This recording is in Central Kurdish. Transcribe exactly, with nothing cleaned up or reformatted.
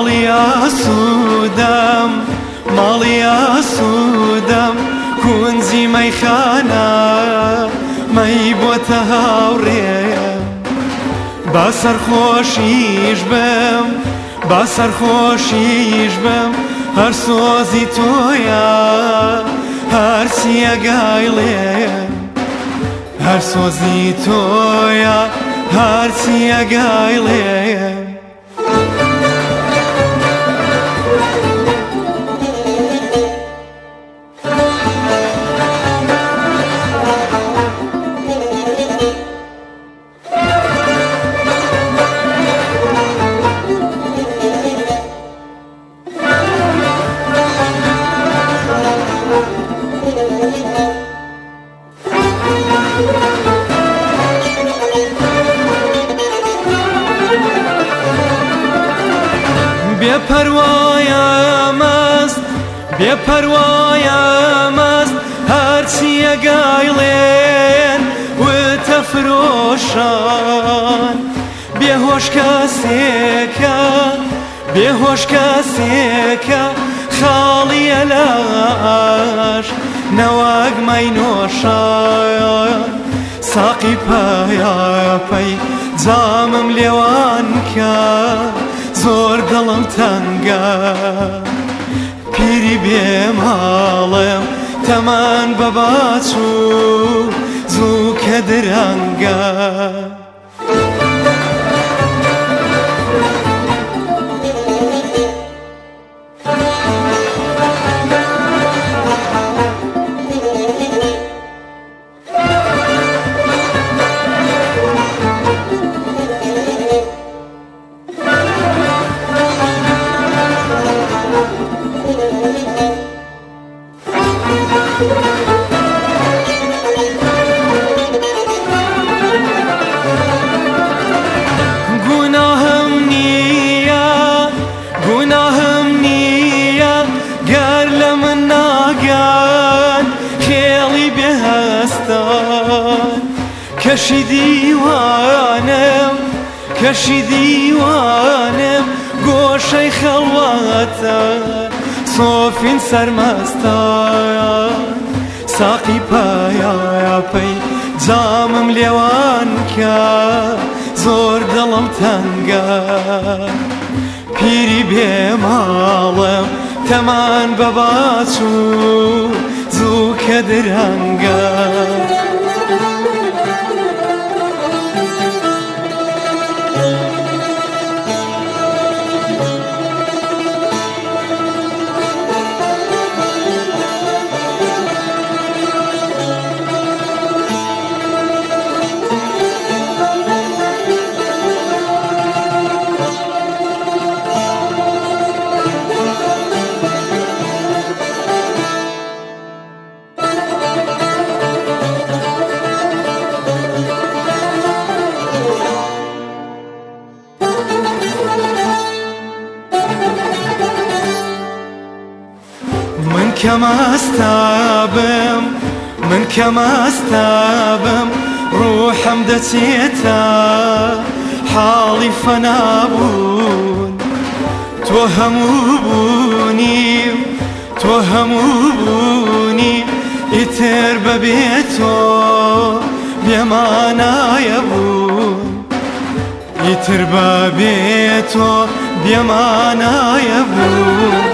ماڵیا سوودەم ماڵیا سوودەم کونجی مەیخانە مەی بۆتە هاوڕێم با سەرخۆشیش بم با سەرخۆشیش بم هەر سۆزی تۆیە هەر چیەگای لێم هەر سۆزی تۆیە هەر چیەگای لێم بێپەروایە مەست بێپەروایە مەست هەرچی ئەگایڵێن وتە فرۆشان بێهۆش کەسێکە بێهۆش کەسێکە خاڵیە لاش نەوەک مەی نۆشان ساقی پایاپەی جامم لێوان کە زۆر دڵم تەنگە پیری بێماڵم تەمان بە باچوو زوو کە درەنگە گوناهم نییە گوناهم نییە گەر لە من ناگەن خێڵی بێهەستان کەشی دیوانم کەشی دیوانم گۆشەی خەڵواتە سۆفین سەرمەستان ساقی پایاپەی جامم لێوان کە زۆر دڵم تەنگە پیری بێماڵم تەمان بە باچوو زوو کە درەنگە من کەمەستابم من کەمەستابم ڕوحم دەچێتە حاڵی فەنابوون تۆ هەموو بوونیم تۆ هەموو بوونیم ئیتر بەبێ تۆ بێمانایە بوون ئیتر بەبێ تۆ بێمانایە بوون